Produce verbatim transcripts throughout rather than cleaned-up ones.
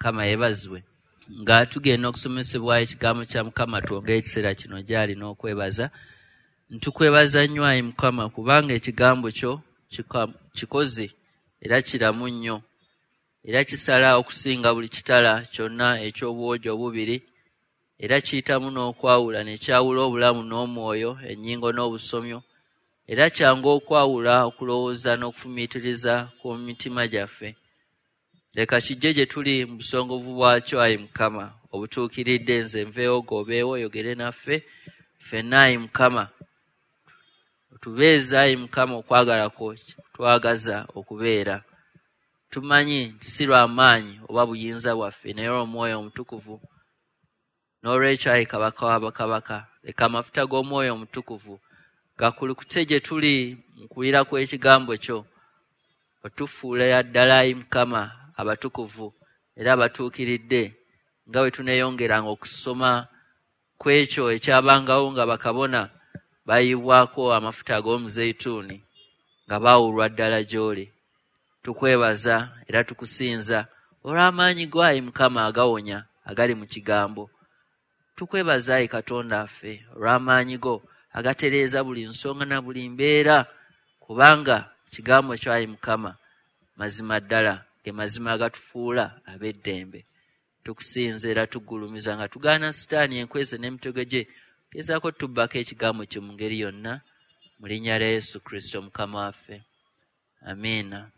Mukama yebazibwe. Nga tugenda okusomesebwa ekigambo kya Mukama twongere ekiseera kino gyali n'okwebaza. Ntukwebaza nnyo Ayi Mukama kubanga ekigambo kyo kikoze era kiramu nnyo. Era kisala okusinga buli kitala kyonna eky'obwojo obubiri. Era kiyitamu n'okwawula ne kyawula obulamu n'omwoyo, ennyingo n'obusomyo. Era kyangu okwawula okulowooza n'okufumiitiriza ku mitima gyaffe. Leka kijje gye tuli mu busongovu bwakyo Ayi Mukama, obutuukiridde nze nveewo gobeewo oyogere naffe. Ffenna Ayi Mukama tubeeza Ayi Mukama okwagala kwo twagaza okubeera. Tumanyi nti si lwa maanyi oba buyinza bwaffe naye Omwoyo Omutukuvu. N'olwekyo Ayi Kabaka wa bakabaka, leka amafuta g'Omwoyo Omutukuvu gakulukute gye tuli mu kuwulira kw'ekigambo kyo. Otufuula ddala Ayi Mukama abatukuvu era abatuukiridde nga bwe tuneeyongeranga okusoma kw'ekyo ekyabangawo nga bakabona bayibwako amafuta ag'omuzeyituuni nga baawulwa ddala gy'oli. Tukwebaza era tukusinza olw'amaanyi go Ayi Mukama agawonya agali mu kigambo. Tukwebaza Ayi Katonda affe olw'amaanyi go agatereeza buli nsonga na buli mbeera, kubanga ekigambo kyo Ayi Mukama mazima ddala, ge mazima agatufuula ab'eddembe. Tukusinza era tugulumiza nga tugaana Sitaani enkweze n'emitego gye, gezaako tubbako ekigambo kyo mu ngeri yonna, mu linnya lya Yesu Kristo Mukama waffe. Amiina.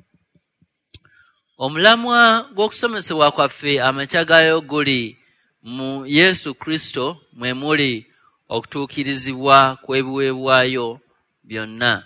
Omulamwa gw'okusomesebwa kwaffe amakya gaayo guli mu Yesu Kristo, mwe muli okutuukirizibwa kw'ebiweebwayo byonna.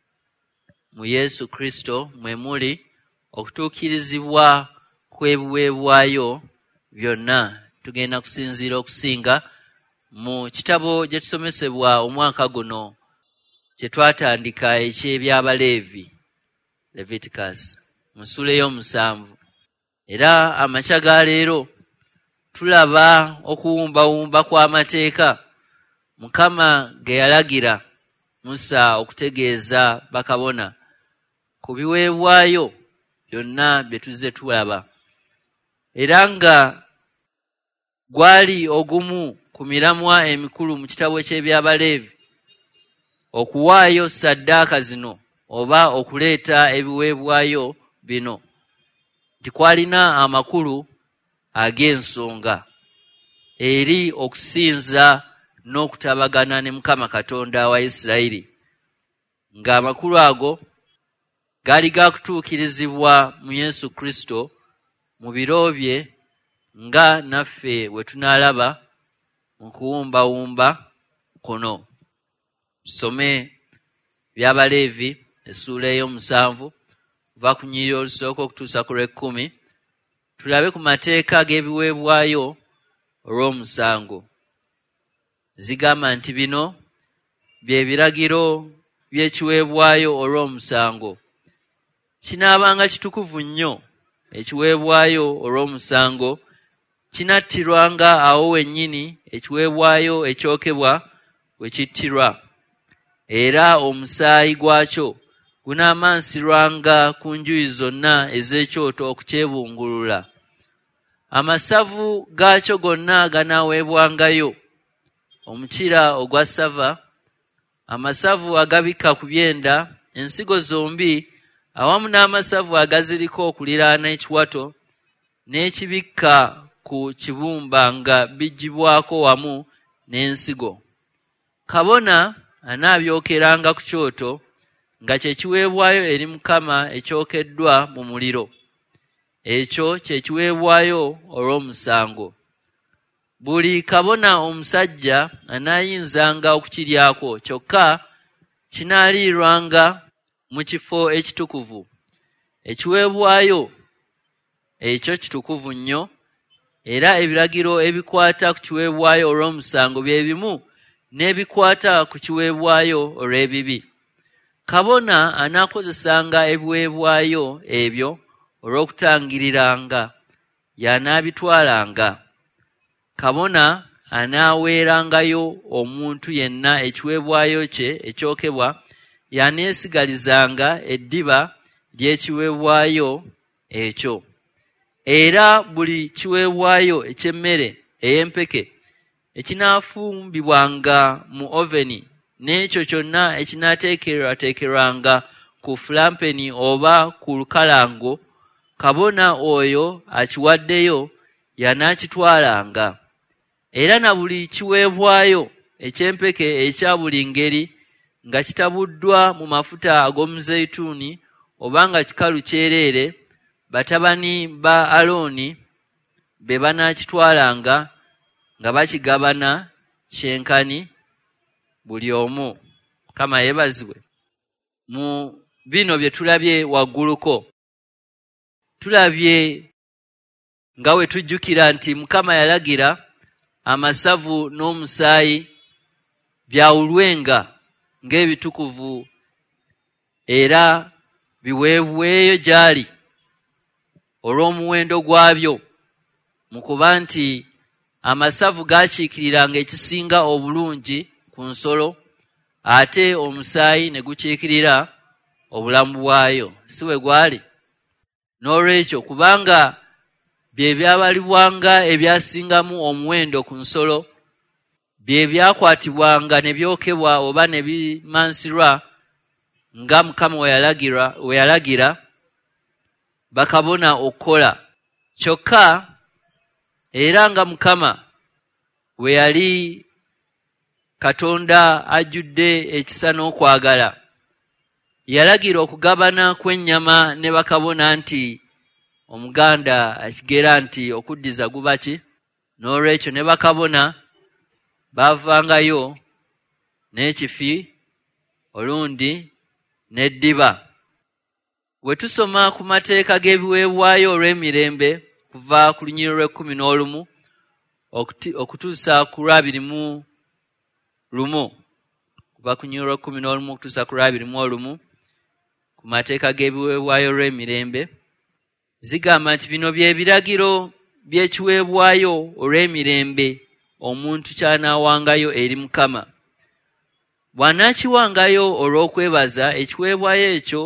Mu Yesu Kristo mwe muli okutuukirizibwa kw'ebiweebwayo byonna. Tugenda kusinziira okusinga mu kitabo gye tusomesebwa omwaka guno kye twatandika eky'eby'Abaleevi, Leviticus, mu ssula ey'omusanvu. Era amakya ga leero tulaba okuwumbawumba kw'amateeka Mukama ge yalagira Musa okutegeeza bakabona ku biweebwayo byonna bye tuzze tulaba. Era nga gwali ogumu ku miramwa emikulu mu kitabo ky'eby'Abaleevi okuwaayo ssaddaaka zino oba okuleeta ebiweebwayo bino, nti kwalina amakulu ag'ensonga eri okusinza n'okutabagana ne Mukama Katonda wa Isirayiri, ng'amakulu ago gaali gaakutuukirizibwa mu Yesu Kristo mu biro bye, nga naffe we tunaalaba mu kuwumbawumba kuno. Tusome by'Abaleevi essuula ey'omusanvu kuva ku nnyiriri olusooka okutuusa ku lw'ekkumi, tulabe ku mateeka g'ebiweebwayo olw'omusango. Zigamba nti bino bye biragiro by'ekiweebwayo olw'omusango. Kinaabanga kitukuvu nnyo ekiweebwayo olw'omusango kinattirwanga awo wennyini ekiweebwayo ekyokebwa we kittirwa, era omusaayi gwakyo gunaamansirwanga ku njuyi zonna ez'ekyoto okukyebungulula. Amasavu gaakyo gonna ganaaweebwangayo: omukira ogwa ssava, amasavu agabikka ku byenda, ensigo zombi awamu n'amasavu agaziriko okuliraana ekiwato n'ekibikka ku kibumba nga biggyibwako wamu n'ensigo. Kabona anaabyokeranga ku kyoto nga kye kiweebwayo eri Mukama ekyokeddwa mu muliro. Ekyo kye kiweebwayo olw'omusango. Buli kabona omusajja anaayinzanga okukiryako, kyokka kinaaliirwanga mu kifo ekitukuvu. Ekiweebwayo ekyo kitukuvu nnyo, era ebiragiro ebikwata ku kiweebwayo olw'omusango bye bimu n'ebikwata ku kiweebwayo olw'ebibi. Kabona anaakozesanga ebiweebwayo ebyo olw'okutangiriranga, y'anaabitwalanga. Kabona anaaweerangayo omuntu yenna ekiweebwayo kye ekyokebwa, y'aneesigalizanga eddiba ly'ekiweebwayo ekyo. era buli kiweebwayo eky'emmere ey'empeke ekinaafumbibwanga mu oveni n'ekyo kyonna ekinaateekerwateekerwanga ku fulampeni oba ku lukalango, kabona oyo akiwaddeyo y'anaakitwalanga. Era na buli kiweebwayo eky'empeke ekya buli ngeri nga kitabuddwa mu mafuta ag'omuzeyituuni oba nga kikalu kyereere, batabani ba Alooni be banaakitwalanga nga bakigabana kyenkani buli omu. Mukama yeebazibwe. Mu bino bye tulabye wagguluko, tulabye nga we tujjukira nti Mukama yalagira amasavu n'omusaayi byawulwenga ng'ebitukuvu era biweebweyo gy'ali olw'omuwendo gwabyo, mu kuba nti amasavu gaakiikiriranga ekisinga obulungi ku nsolo, ate omusaayi ne gukiikirira obulamu bwayo. Si we gwali? N'olwekyo kubanga bye byabalibwanga ebyasingamu omuwendo ku nsolo, bye byakwatibwanga ne byokebwa oba ne bimansirwa nga Mukama we yalagira bakabona okukola. Kyokka era nga Mukama we yali Katonda ajjudde ekisa n'okwagala, yalagira okugabana kw'ennyama ne bakabona nti Omuganda akigera nti okuddiza guba ki? N'olwekyo ne bakabona baavangayo n'ekifi olundi n'eddiba. Bwe tusoma ku mateeka g'ebiweebwayo olw'emirembe kuva ku lunyiriri lw'ekkumi n'olumu okutuusa ku lwabiri mu lumu, kuva ku lunyiriri lw'ekkumi n'olumu okutuusa ku lwabiri mu olumu, ku mateeka g'ebiweebwayo olw'emirembe, zigamba nti bino bye biragiro by'ekiweebwayo olw'emirembe omuntu ky'anaawangayo eri Mukama. Bw'anaakiwangayo olw'okwebaza, ekiweebwayo ekyo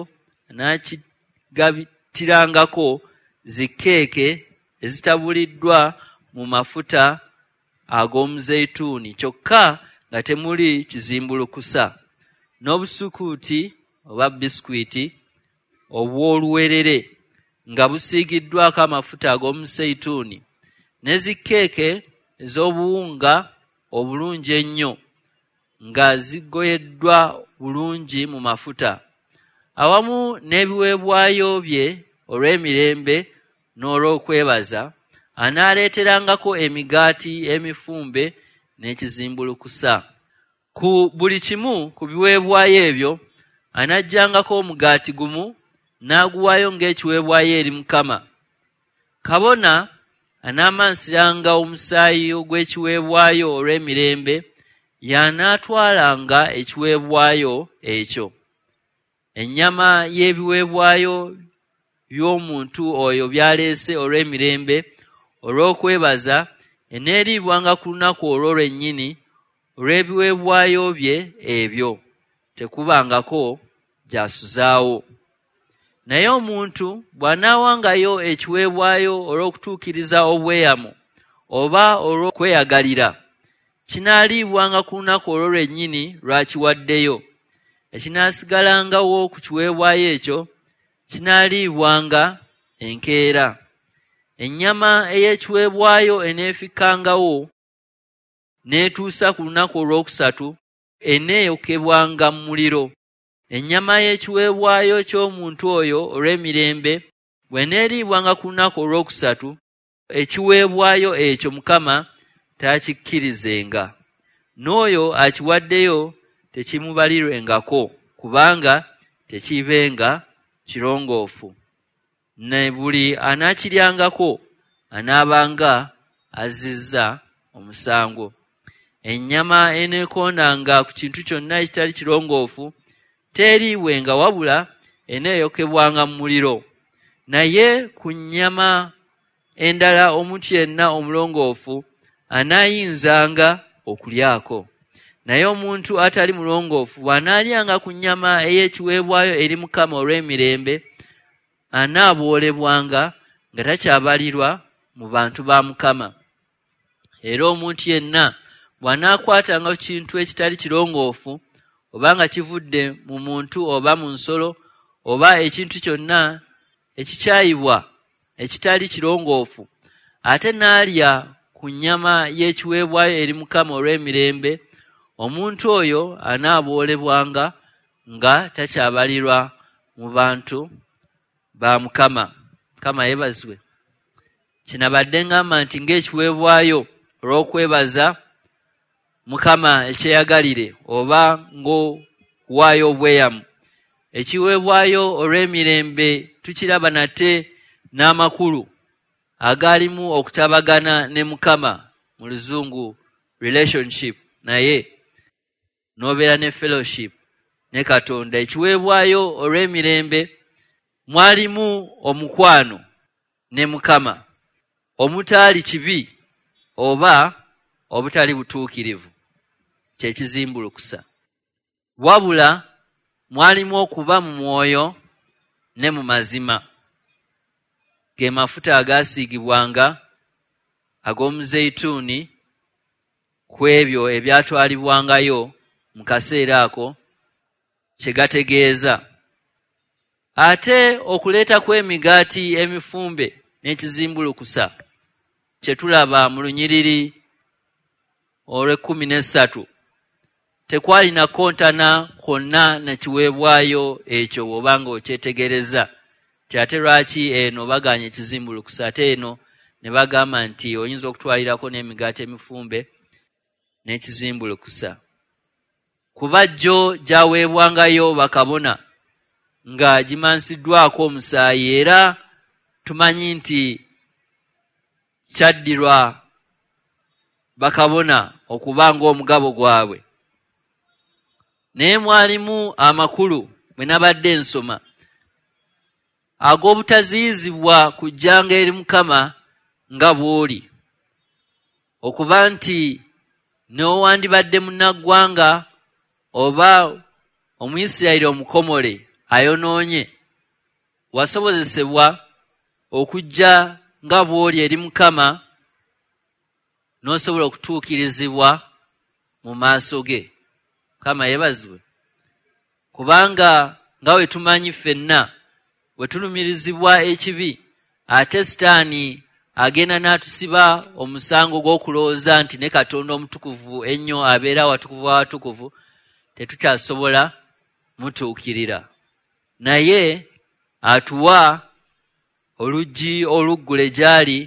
anaakigabitirangako zikkeeke ezitabuliddwa mu mafuta ag'omuzeyituuni kyokka nga temuli kizimbulukusa, n'obusukuuti oba bisikwiti obw'oluwerere nga busiigiddwako amafuta ag'omuzeyituuni, ne zikkeeke ez'obuwunga obulungi ennyo nga zigoyeddwa bulungi mu mafuta, awamu n'ebiweebwayo bye olw'emirembe n'olw'okwebaza. Anaaleeterangako emigaati emifumbe n'ekizimbulukusa. Ku buli kimu ku biweebwayo ebyo anaggyangako omugaati gumu n'aguwaayo ng'ekiweebwayo eri Mukama. Kabona anaamansiranga omusaayi ogw'ekiweebwayo olw'emirembe, y'anaatwalanga ekiweebwayo ekyo. Ennyama y'ebiweebwayo by'omuntu oyo by'aleese olw'emirembe olw'okwebaza eneeriibwanga ku lunaku olwo lwennyini olw'ebiweebwayo bye ebyo, tekubangako gy'asuzaawo. Naye omuntu bw'anaawangayo ekiweebwayo olw'okutuukiriza obweyamo oba olw'okweyagalira, kinaaliibwanga ku lunaku olwo lwennyini lw'akiwaddeyo. Ekinaasigalangawo ku kiweebwayo ekyo kinaaliibwanga enkeera. Ennyama ey'ekiweebwayo eneefikkangawo n'etuusa ku lunaku olwokusatu, eneeyokebwanga mu muliro. Ennyama y'ekiweebwayo ky'omuntu oyo olw'emirembe bw'eneeriibwanga ku lunaku olwokusatu, ekiweebwayo ekyo Mukama taakikkirizenga, n'oyo akiwaddeyo tekimubalirwengako, kubanga tekiibenga kirongoofu. Ne buli anaakiryangako anaabanga azizza omusango. Ennyama eneekondanga ku kintu kyonna ekitali kirongoofu teriibwenga, wabula eneeyokebwanga mu muliro. Naye ku nnyama endala omuntu yenna omulongoofu anaayinzanga okulyako. Naye omuntu atali mulongoofu bw'anaalyanga ku nnyama ey'ekiweebwayo eri Mukama olw'emirembe, anaaboolebwanga nga takyabalirwa mu bantu ba Mukama. Era omuntu yenna bw'anaakwatanga ku kintu ekitali kirongoofu oba nga kivudde mu muntu oba mu nsolo oba ekintu kyonna ekikyayibwa ekitali kirongoofu ate n'alya ku nnyama y'ekiweebwayo eri Mukama olw'emirembe, omuntu oyo anaaboolebwanga nga takyabalirwa mu bantu ba Mukama. Mukama yeebazibwe. Kinabadde ngamba nti ng'ekiweebwayo olw'okwebaza Mukama ekyeyagalire oba ng'okuwaayo obweyamu. Ekiweebwayo olw'emirembe tukiraba nate n'amakulu agalimu okutabagana ne Mukama, mu Luzungu relationship naye n'obeera ne fellowship ne Katonda. Ekiweebwayo olw'emirembe mwalimu omukwano ne Mukama omutaali kibi oba obutali butuukirivu, kye kizimbulukusa, wabula mwalimu okuba mu mwoyo ne mu mazima, ge mafuta agaasiigibwanga ag'omuzeyituuni ku ebyo ebyatwalibwangayo mu kaseera ako kye gategeeza. Ate okuleeta kw'emigaati emifumbe n'ekizimbulukusa kye tulaba mu lunyiriri olw'ekkumi n'essatu tekwalina kontana kwonna na kiweebwayo ekyo bw'oba nga okyetegereza. Ate lwaki eno baganya ekizimbulukusa ate eno ne bagamba nti oyinza okutwalirako n'emigaati emifumbe n'ekizimbulukusa? Kuba jjo gyaweebwangayo bakabona nga gimansiddwako omusaayi, era tumanyi nti kyaddirwa bakabona okuba ng'omugabo gwabwe. Naye mwalimu amakulu mwe nabadde nsoma ag'obutaziyizibwa kujjanga eri Mukama nga bw'oli, okuba nti n'owandibadde munnaggwanga oba Omuyisirayiri omukomole ayonoonye, wasobozesebwa okujja nga bw'oli eri Mukama n'osobola okutuukirizibwa mu maaso ge. Mukama yeebazibwe. Kubanga nga we tumanyi ffenna bwe tulumirizibwa ekibi, ate Sitaani agenda n'atusiba omusango gw'okulowooza nti ne Katonda omutukuvu ennyo abeera watukuvu w'awatukuvu, tetukyasobola mutuukirira. Naye atuwa oluggi oluggule gy'ali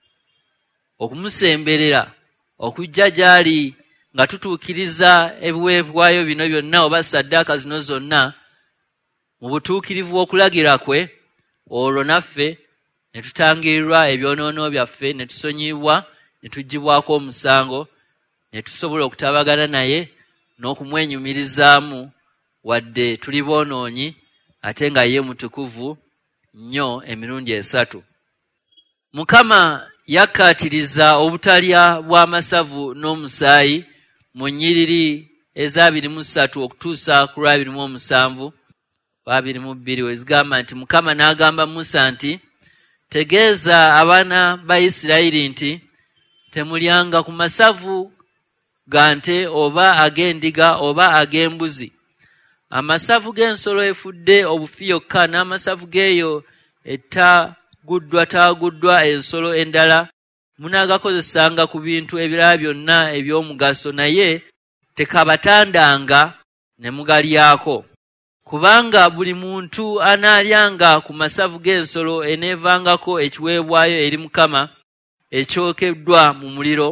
okumusemberera okujja gy'ali nga tutuukiriza ebiweebwayo bino byonna oba ssaddaaka zino zonna mu butuukirivu okulagirwa kwe. Olwo naffe ne tutangirirwa ebyonoono byaffe, ne tusonyiyibwa, ne tuggyibwako omusango, ne tusobola okutabagana naye n'okumwenyumirizaamu wadde tuli boonoonyi ate nga ye mutukuvu nnyo emirundi esatu. Mukama yakkaatiriza obutalya bw'amasavu n'omusaayi mu nnyiriri ez'abiri mu ssatu okutuusa ku lw'abiri mu omusanvu abiri mu bbiri we zigamba nti Mukama n'agamba Musa nti, tegeeza abaana ba Isirayiri nti temulyanga ku masavu ga nte oba ag'endiga oba ag'embuzi, amasavu g'ensolo efudde obufi yokka n'amasavu g'eyo etaguddwa taaguddwa ensolo endala munaagakozesanga ku bintu ebirala byonna eby'omugaso, naye tekabatandanga ne mugalyako. Kubanga buli muntu anaalyanga ku masavu g'ensolo eneevangako ekiweebwayo eri Mukama ekyokeddwa mu muliro,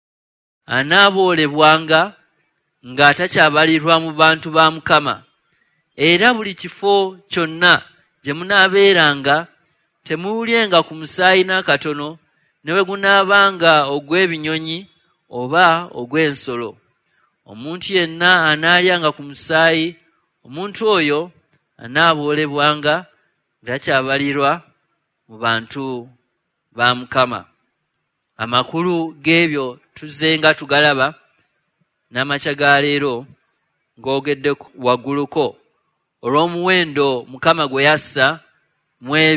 anaaboolebwanga nga takyabalirwa mu bantu ba Mukama. Era buli kifo kyonna gye munaabeeranga temuwulyenga ku musaayi n'akatono, ne bwe gunaabanga ogw'ebinyonyi oba ogw'ensolo. Omuntu yenna anaalyanga ku musaayi, omuntu oyo anaaboolebwanga nga takyabalirwa mu bantu ba Mukama. Amakulu g'ebyo tuzze nga tugalaba n'amakya ga leero ng'ogedde wagguluko olw'omuwendo Mukama gwe yassa mu ebyo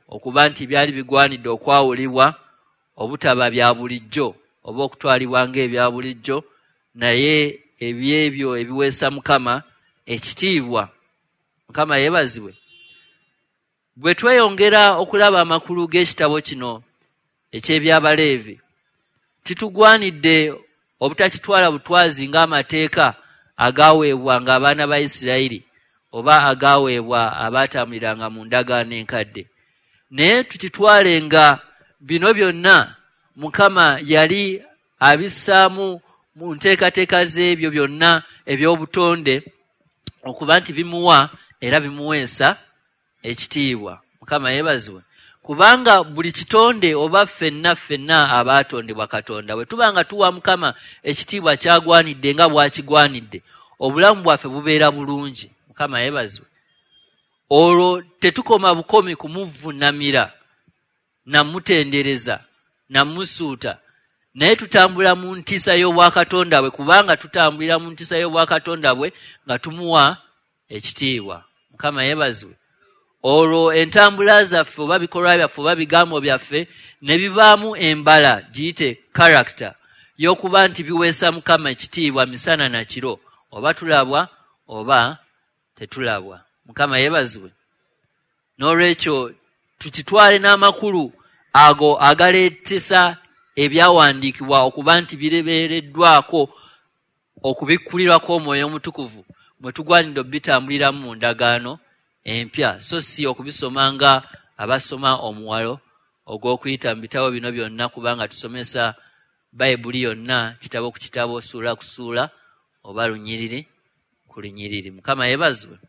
okuba nti byali bigwanidde okwawulibwa obutaba bya bulijjo oba okutwalibwa ng'ebya bulijjo, naye ebyebyo ebiweesa Mukama ekitiibwa. Mukama yeebazibwe. Bwe tweyongera okulaba amakulu g'ekitabo kino eky'eby'Abaleevi, titugwanidde obutakitwala butwazi ng'amateeka agaweebwa ng'abaana ba Isirayiri oba agaweebwa abaatambuliranga mu ndagaano enkadde, naye tukitwale nga bino byonna Mukama yali abissaamu mu nteekateeka z'ebyo byonna eby'obutonde okuba nti bimuwa era bimuweesa ekitiibwa. Mukama yeebazibwe. Kubanga buli kitonde oba ffenna ffenna abaatondebwa Katonda bwe tuba nga tuwa Mukama ekitiibwa kyagwanidde nga bw'akigwanidde, obulamu bwaffe bubeera bulungi. Mukama yeebazibwe. Olwo tetukoma bukomi kumuvvuunamira na mutendereza na musuuta, naye tutambula mu ntiisa y'obwakatonda bwe, kubanga tutambulira mu ntiisa y'obwakatonda bwe nga tumuwa ekitiibwa. Mukama yeebazibwe. Olwo entambula zaffe oba bikolwa byaffe oba bigambo byaffe ne bivaamu embala giyite character y'okuba nti biweesa Mukama ekitiibwa misana na kiro, oba tulabwa oba tetulabwa. Mukama yeebazibwe. N'olwekyo tukitwale n'amakulu ago agaleetesa ebyawandiikibwa okuba nti birebeereddwako okubikkulirwako Omwoyo Omutukuvu mwe tugwanidde obitambuliramu mu ndagaano empya, so si okubisoma nga abasoma omuwalo ogw'okuyita mu bitabo bino byonna, kubanga tusomesa Bayibuli yonna kitabo ku kitabo, ssuula ku ssuula oba lunyiriri ku lunyiriri. Mukama yeebazibwe.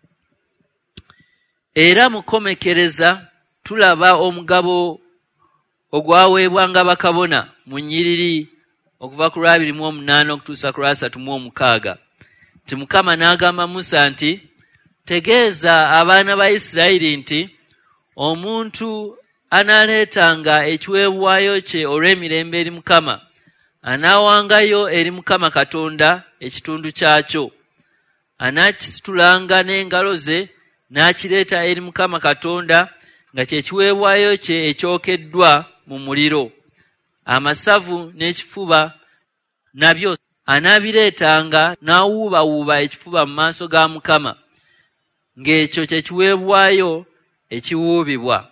Era mu kkomekereza tulaba omugabo ogwaweebwanga bakabona mu nnyiriri okuva ku lwabiri mu omunaana okutuusa ku lwasatu mu omukaaga, nti Mukama n'agamba Musa nti, tegeeza abaana ba Isirayiri nti omuntu anaaleetanga ekiweebwayo kye olw'emirembe eri Mukama anaawangayo eri Mukama Katonda ekitundu kyakyo, anaakisitulanga n'engalo ze n'akireeta eri Mukama Katonda nga kye kiweebwayo kye ekyokeddwa mu muliro. Amasavu n'ekifuba nabyo anaabireetanga n'awuubawuuba ekifuba mu maaso ga Mukama, ng'ekyo kye kiweebwayo ekiwuubibwa.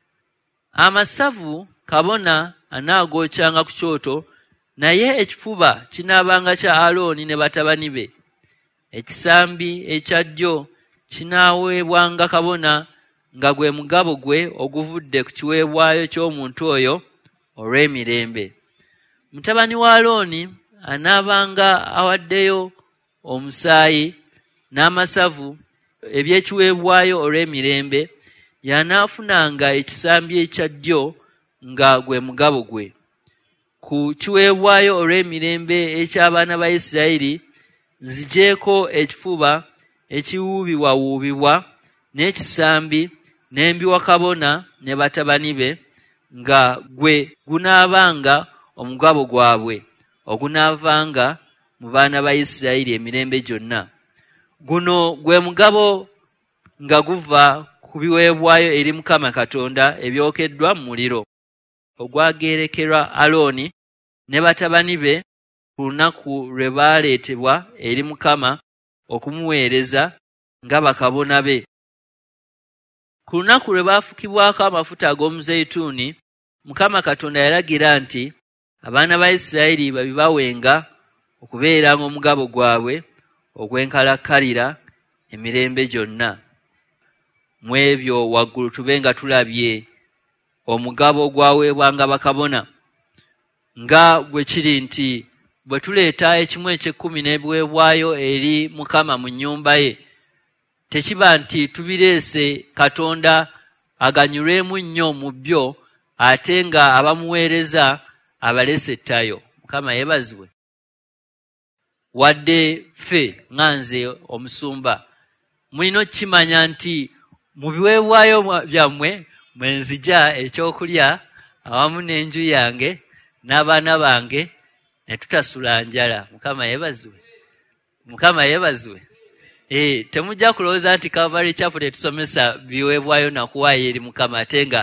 Amasavu kabona anaagokyanga ku kyoto, naye ekifuba kinaabanga kya Alooni ne batabani be. Ekisambi ekya ddyo kinaaweebwanga kabona nga gwe mugabo gwe oguvudde ku kiweebwayo ky'omuntu oyo olw'emirembe. Mutabani wa Alooni anaabanga awaddeyo omusaayi n'amasavu eby'ekiweebwayo olw'emirembe, y'anaafunanga ekisambi ekya ddyo nga gwe mugabo gwe. Ku kiweebwayo olw'emirembe eky'abaana ba Isirayiri nzigyeko ekifuba ekiwuubibwawuubibwa n'ekisambi n'embiwa kabona ne batabani be, nga gwe gunaabanga omugabo gwabwe ogunaavanga mu baana ba Isirayiri emirembe gyonna. Guno gwe mugabo nga guva ku biweebwayo eri Mukama Katonda ebyokeddwa mu muliro, ogwagerekerwa Alooni ne batabani be ku lunaku lwe baaleetebwa eri Mukama okumuweereza nga bakabona be. Ku lunaku lwe baafukibwako amafuta ag'omuzeyituuni, Mukama Katonda yalagira nti abaana ba Isirayiri babibawenga okubeeranga omugabo gwabwe ogw'enkalakkalira emirembe gyonna. Mu ebyo waggulu tube nga tulabye omugabo ogwaweebwanga bakabona, nga bwe kiri nti bwe tuleeta ekimu eky'ekkumi n'ebiweebwayo eri Mukama mu nnyumba ye, tekiba nti tubireese Katonda aganyulwemu nnyo mu byo ate nga abamuweereza abaleese ettayo. Mukama yeebazibwe. Wadde ffe nga nze omusumba mulina okukimanya nti mu biweebwayo byammwe mwe nzija ekyokulya awamu n'enju yange n'abaana bange ne tutasula njala. Mukama yeebazibwe. Mukama yeebazibwe. Eh, temujja kulowooza nti Calvary Chapel tetusomesa biweebwayo na kuwaayo eri Mukama ate nga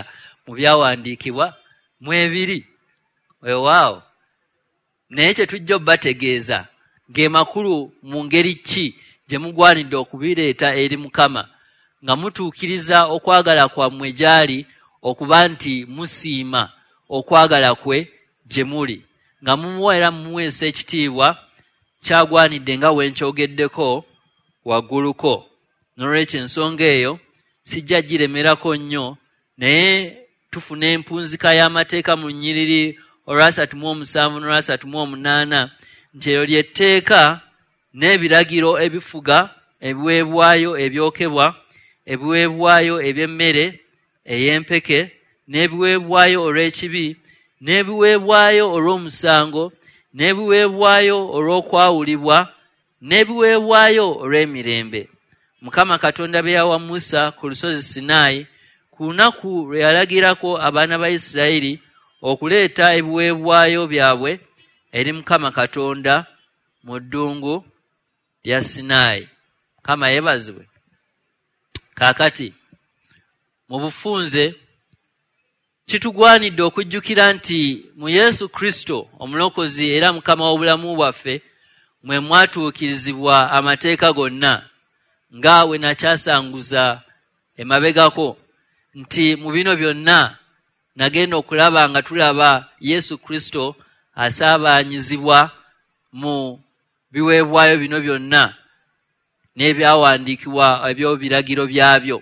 mu byawandiikibwa mwebiri. Weewaawo naye kye tujja obbategeeza ge makulu mu ngeri ki gye mugwanidde okubireeta eri Mukama nga mutuukiriza okwagala kwammwe gy'ali okuba nti musiima okwagala kwe gye muli nga mumuwa era mumuweesa ekitiibwa kyagwanidde nga wenkyogeddeko wagguluko. N'olwekyo ensonga eyo sijja giremerako nnyo, naye tufuna empunzika y'amateeka mu nnyiriri olwasatu mu omusanvu n'olwasatu mu omunaana nti eryo ly'etteeka n'ebiragiro ebifuga ebiweebwayo ebyokebwa, ebiweebwayo eby'emmere ey'empeke, n'ebiweebwayo olw'ekibi, n'ebiweebwayo olw'omusango, n'ebiweebwayo olw'okwawulibwa, n'ebiweebwayo olw'emirembe. Mukama Katonda bye yawa Musa ku lusozi Sinaayi ku lunaku lwe yalagirako abaana ba Isirayiri okuleeta ebiweebwayo byabwe eri Mukama Katonda mu ddungu lya Sinaayi. Mukama yeebazibwe. Kaakati mu bufunze kitugwanidde okujjukira nti mu Yesu Kristo omulokozi era Mukama w'obulamu bwaffe mwe mwatuukirizibwa amateeka gonna, nga we nakyasanguza emabegako nti mu bino byonna nagenda okulaba nga tulaba Yesu Kristo asaabaanyizibwa mu biweebwayo bino byonna n'ebyawandiikibwa ebyo biragiro byabyo,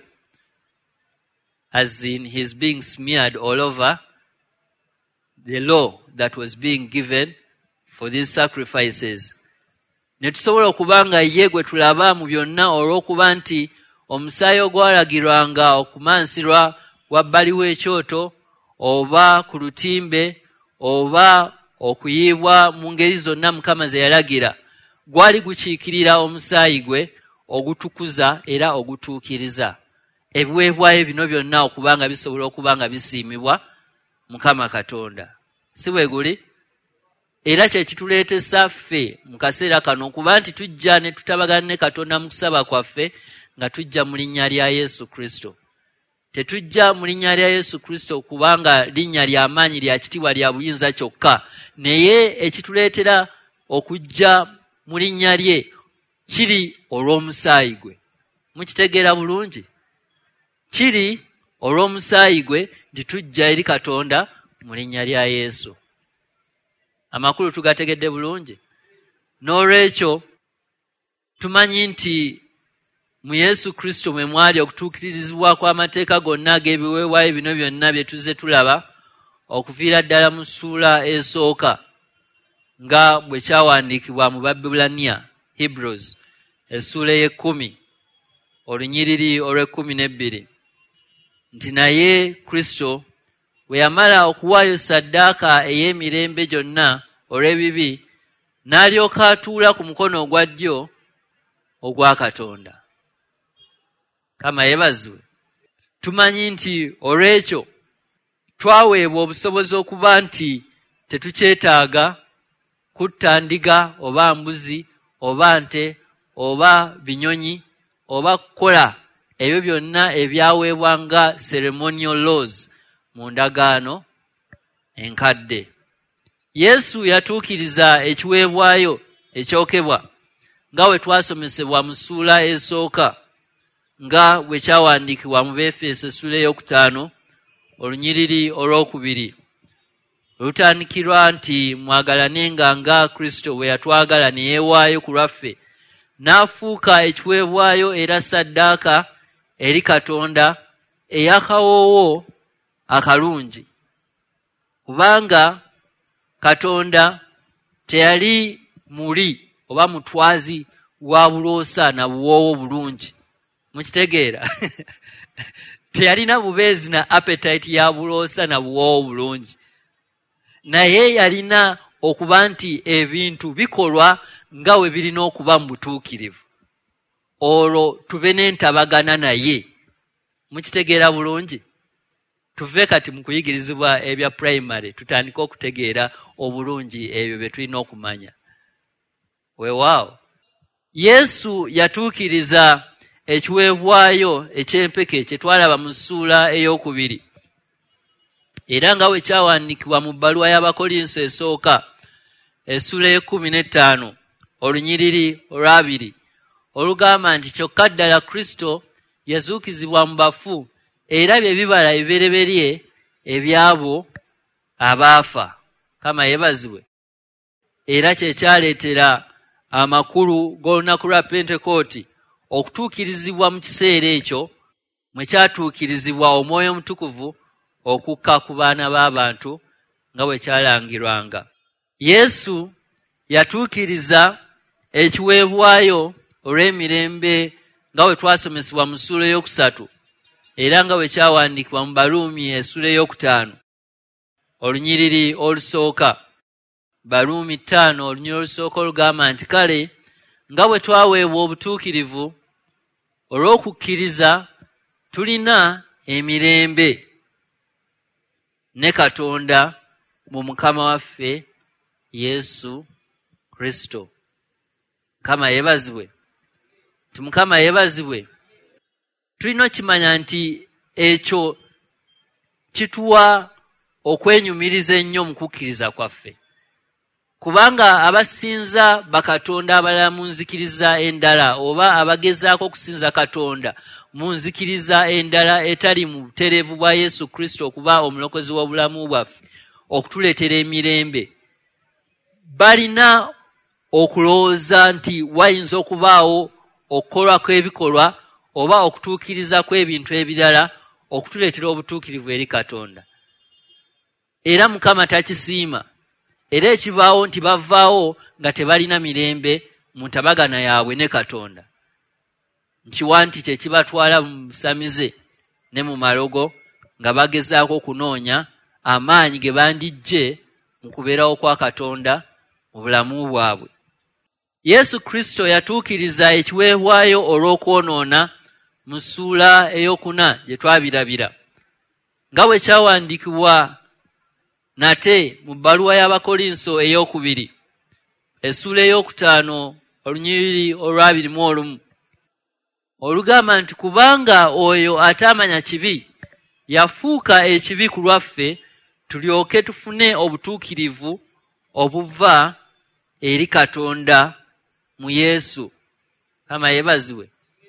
as in his being smeared all over the law that was being given for these sacrifices. Ne tusobola okuba nga ye gwe tulaba mu byonna olw'okuba nti omusaayi ogwalagirwanga okumansirwa wabbali w'ekyoto oba ku lutimbe oba okuyiibwa mu ngeri zonna Mukama ze yalagira gwali gukiikirira omusaayi gwe ogutukuza era ogutuukiriza ebiweebwayo bino byonna okuba nga bisobola okuba nga bisiimibwa Mukama Katonda. Si bwe guli? Era kye kituleetesa ffe mu kaseera kano okuba nti tujja ne tutabagana ne Katonda mu kusaba kwaffe nga tujja mu linnya lya Yesu Kristo. Tetujja mu linnya lya Yesu Kristo kubanga linnya lya maanyi lya kitiibwa lya buyinza kyokka, naye ekituleetera okujja mu linnya lye kiri olw'omusaayi gwe. Mukitegeera bulungi? Kiri olw'omusaayi gwe nti tujja eri Katonda mu linnya lya Yesu. Amakulu tugategedde bulungi? N'olwekyo tumanyi nti mu Yesu Kristo mwe mwali okutuukirizibwa kw'amateeka gonna ag'ebiweebwayo bino byonna bye tuzze tulaba okuviira ddala mu ssuula esooka nga bwe kyawandiikibwa mu Babbulaniya, Hebrews, essuula ey'ekkumi olunyiriri olw'ekkumi n'ebbiri, nti naye Kristo bwe yamala okuwaayo ssaddaaka ey'emirembe gyonna olw'ebibi n'alyoka atuula ku mukono ogwa ddyo ogwa Katonda. Kama yeebazibwe. Tumanyi nti olw'ekyo twaweebwa obusobozi okuba nti tetukyetaaga kutta ndiga oba mbuzi oba nte oba binyonyi oba kukola ebyo byonna ebyaweebwa nga ceremonial laws mu ndagaano enkadde. Yesu yatuukiriza ekiweebwayo ekyokebwa nga we twasomesebwa mu ssuula esooka nga bwe kyawandiikibwa mu Befeso essuula ey'okutaano olunyiriri olw'okubiri, olutandikirwa nti mwagalanenga nga Kristo bwe yatwagala ne yeewaayo ku lwaffe n'afuuka ekiweebwayo era ssaddaaka eri Katonda ey'akawoowo akalungi. Kubanga Katonda teyali muli oba mutwazi wa buloosa na buwoowo bulungi. Mukitegeera? Teyalina bubeezi na appetite ya buloosa na buwoowo bulungi, naye yalina okuba nti ebintu bikolwa nga we birina okuba mu butuukirivu, olwo tube n'entabagana naye. Mukitegeera bulungi? Tuve kati mu kuyigirizibwa ebya primary tutandike okutegeera obulungi ebyo bye tulina okumanya. Weewaawo, Yesu yatuukiriza ekiweebwayo eky'empeke kye twalaba mu ssuula ey'okubiri era nga bwe kyawandiikibwa mu bbaluwa y'Abakolinso esooka essula ekkumi n'ettaano olunyiriri olwabiri olugamba nti kyokka ddala Kristo yazuukizibwa mu bafu era bye bibala ebibereberye ebyabo abaafa. Kama yeebazibwe. Era kye kyaleetera amakulu g'olunaku lwa Pentekooti okutuukirizibwa mu kiseera ekyo mwe kyatuukirizibwa Omwoyo Omutukuvu okukka ku baana b'abantu nga bwe kyalangirwanga. Yesu yatuukiriza ekiweebwayo olw'emirembe nga bwe twasomesebwa mu ssuula ey'okusatu era nga bwe kyawandiikibwa mu Baluumi essula ey'okutaano olunyiriri olusooka. Baluumi ttaano olunyiriri olusooka olugamba nti kale nga bwe twaweebwa obutuukirivu olw'okukkiriza tulina emirembe ne Katonda mu Mukama waffe Yesu Kristo. Mukama yeebazibwe. Ti Mukama yeebazibwe. Tulina okimanya nti ekyo kituwa okwenyumiriza ennyo mu kukkiriza kwaffe. Kubanga abasinza bakatonda abalala mu nzikiriza endala oba abagezaako okusinza Katonda mu nzikiriza endala etali mu butereevu bwa Yesu Kristo okuba omulokozi w'obulamu bwaffe okutuleetera emirembe, balina okulowooza nti wayinza okubaawo okukolwa kw'ebikolwa oba okutuukiriza kw'ebintu ebirala okutuleetera obutuukirivu eri Katonda. Era Mukama takisiima. Era ekibaawo nti bavaawo nga tebalina mirembe mu ntabagana yaabwe ne Katonda. Nkiwa nti kye kibatwala mu busamize ne mu malogo nga bagezaako okunoonya amaanyi ge bandijje mu kubeerawo kwa Katonda mu bulamu bwabwe. Yesu Kristo yatuukiriza ekiweebwayo olw'okwonoona mu ssuula ey'okuna gye twabirabira nga bwe kyawandiikibwa nate mu bbaluwa y'Abakolinso ey'okubiri essula ey'okutaano olunyiriri olwabiri mu olumu olugamba nti kubanga oyo ataamanya kibi yafuuka ekibi ku lwaffe tulyoke tufune obutuukirivu obuva eri Katonda mu Yesu. Kama yeebazibwe.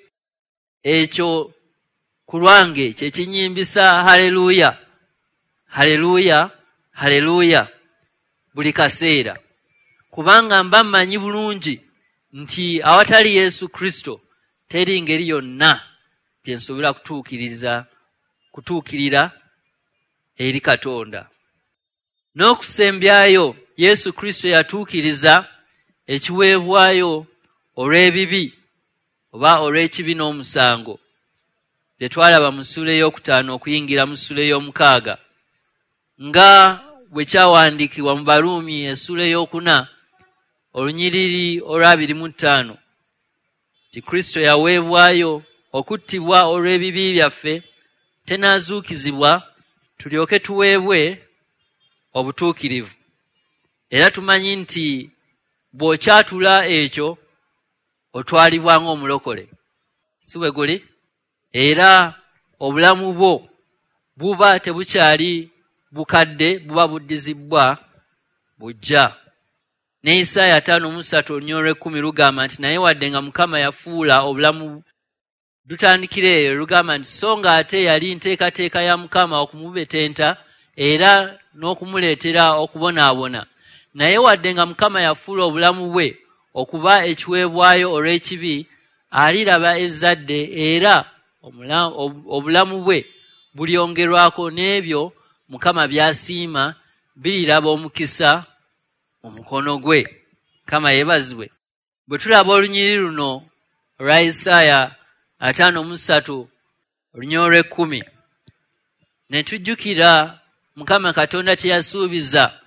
Ekyo ku lwange kye kinyimbisa haleluya haleluya haleluya buli kaseera, kubanga mba mmanyi bulungi nti awatali Yesu Kristo teri ngeri yonna gye nsobola kutuukiriza kutuukirira eri Katonda. N'okusembyayo Yesu Kristo yatuukiriza ekiweebwayo olw'ebibi oba olw'ekibi n'omusango bye twalaba mu ssuula ey'okutaano okuyingira mu ssuula ey'omukaaga nga bwe kyawandiikibwa mu Baluumi essula ey'okuna olunyiriri olwabiri mu ttaano ti Kristo yaweebwayo okuttibwa olw'ebibi byaffe tenaazuukizibwa tulyoke tuweebwe obutuukirivu. Era tumanyi nti bw'okyatula ekyo otwalibwa ng'omulokole, si bwe guli? Era obulamu bwo buba tebukyali bukadde, buba buddizibbwa bujja. Ne Isaaya ttaano mu ssatu olunyiriri olw'ekkumi lugamba nti naye wadde nga Mukama yafuula obulamu lutandikira eyo lugamba nti so nga ate yali nteekateeka ya Mukama okumubetenta era n'okumuleetera okubonaabona, naye wadde nga Mukama yafuula obulamu bwe okuba ekiweebwayo olw'ekibi, aliraba ezzadde era obulamu bwe bulyongerwako n'ebyo Mukama by'asiima biriraba omukisa mu mukono gwe. Kama yeebazibwe. Bwe tulaba olunyiriri luno olwa Isaaya ataano mu ssatu olunyiriri olw'ekkumi ne tujjukira Mukama Katonda kye yasuubiza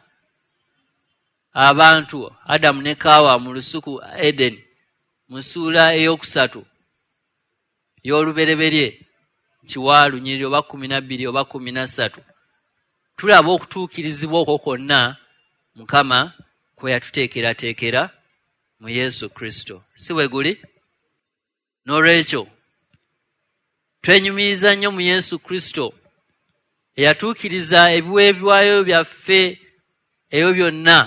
abantu Adamu ne Kaawa mu lusuku Edeni mu ssuula ey'okusatu y'olubereberye kiwa lunyiriri oba kkumi na bbiri oba kkumi na ssatu, tulaba okutuukirizibwa okwo kwonna Mukama kwe yatuteekerateekera mu Yesu Kristo, si bwe guli? N'olwekyo twenyumiriza nnyo mu Yesu Kristo eyatuukiriza ebiweebwayo byaffe ebyo byonna,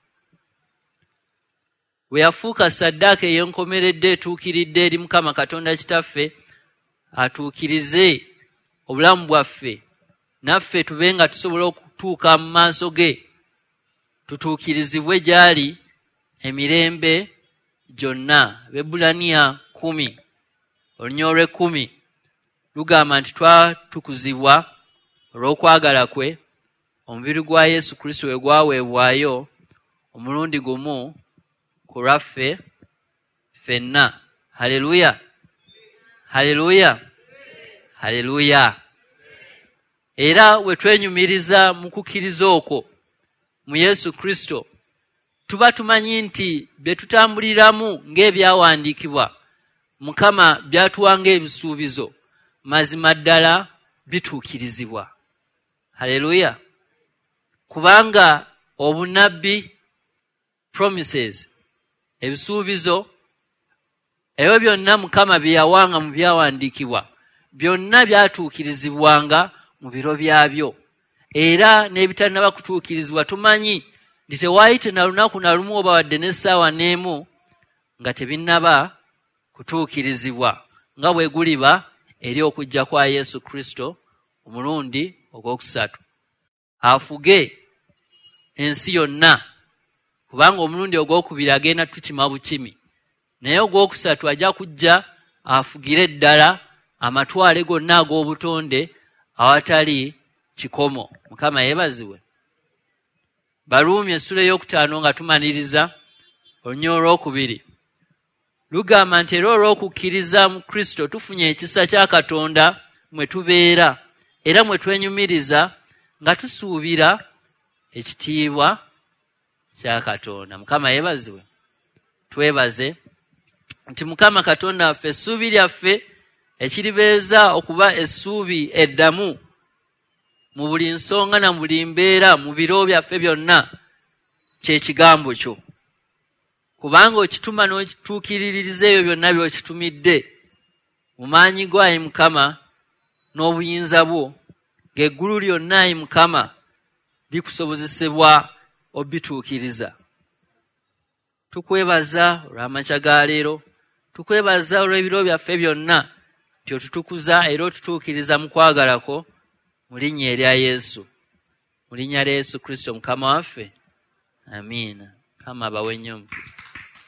bwe yafuuka ssaddaaka ey'enkomeredde etuukiridde eri Mukama Katonda Kitaffe, atuukirize obulamu bwaffe, naffe tube nga tusobola okutuuka mu maaso ge, tutuukirizibwe gy'ali emirembe gyonna. Bebulaniya kumi olunya olw'ekkumi lugamba nti twatukuzibwa olw'okwagala kwe, omubiri gwa Yesu Kristo we gwaweebwayo omulundi gumu ku lwaffe ffenna. Haleluya, haleluya, haleluya. Era we twenyumiriza mu kukkiriza okwo mu Yesu Kristo, tuba tumanyi nti bye tutambuliramu ng'ebyawandiikibwa Mukama byatuwa ng'ebisuubizo, mazima ddala bituukirizibwa. Haleluya. Kubanga obunabbi, promises, ebisuubizo ebyo byonna Mukama bye yawanga mu byawandiikibwa, byonna byatuukirizibwanga mu biro byabyo. Era n'ebitannaba kutuukirizibwa tumanyi nti tewaayite na lunaku na lumu oba wadde n'essaawa n'emu nga tebinnaba kutuukirizibwa, nga bwe guliba eri okujja kwa Yesu Kristo omulundi ogwokusatu, afuge ensi yonna. Kubanga omulundi ogwokubiri agenda tukima bukimi, naye ogwokusatu ajja kujja afugire ddala amatwale gonna ag'obutonde awatali kikomo. Mukama yeebazibwe. Baruumi essula ey'okutaano nga tumaniriza olunya olwokubiri lugamba nti era olw'okukkiriza mu Kristo tufunye ekisa kya Katonda mwe tubeera era mwe twenyumiriza, nga tusuubira ekitiibwa kya Katonda. Mukama yeebazibwe. Twebaze nti Mukama Katonda waffe essuubi lyaffe ekiribeeza okuba essuubi eddamu mu buli nsonga na mu buli mbeera mu biro byaffe byonna kye kigambo kyo. Kubanga okituma n'okituukiririza ebyo byonna by'okitumidde mu maanyi go, Ayi Mukama, n'obuyinza bwo, ng'eggulu lyonna, Ayi Mukama, likusobozesebwa obituukiriza. Tukwebaza olw'amakya ga leero, tukwebaza olw'ebiro byaffe byonna nti otutukuza era otutuukiriza mu kwagala kwo, mu linnya erya Yesu, mu linnya lya Yesu Kristo Mukama waffe. Amiina. Kama abawe nnyo omukiza.